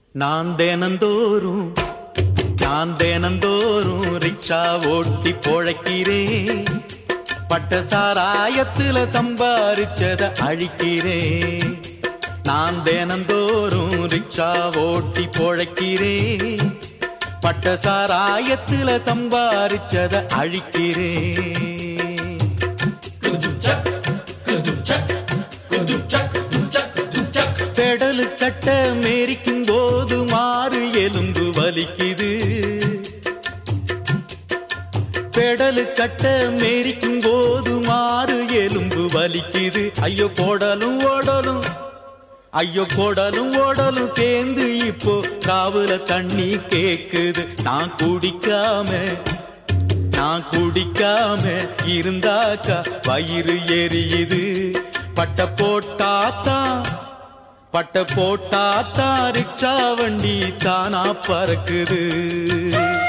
நான் தினந்தோறும் ரிக்ஷா ஓட்டி பொழைக்கிறேன். பட்ட சாராயத்துல சம்பாரிச்சத அழிக்கிறேன். நான் தினந்தோறும் ரிக்ஷா ஓட்டி பொழைக்கிறேன். பட்ட சாராயத்துல சம்பாரிச்சத அழிக்கிறேன். பெடலு கட்ட மேரிக்கும் போது மாறு எலும்பு வலிக்குது. பெடலு கட்ட மேரிக்கும் போது மாறு எலும்பு வலிக்குது. ஐயோ போடலும் ஓடலும் சேர்ந்து இப்போ காவுல தண்ணி கேக்குது. நான் குடிக்காம இருந்தாக்கா வயிறு எரியுது. பட்ட போட்டாத்தான் ரிக்ஷா வண்டி தானா பறக்குது.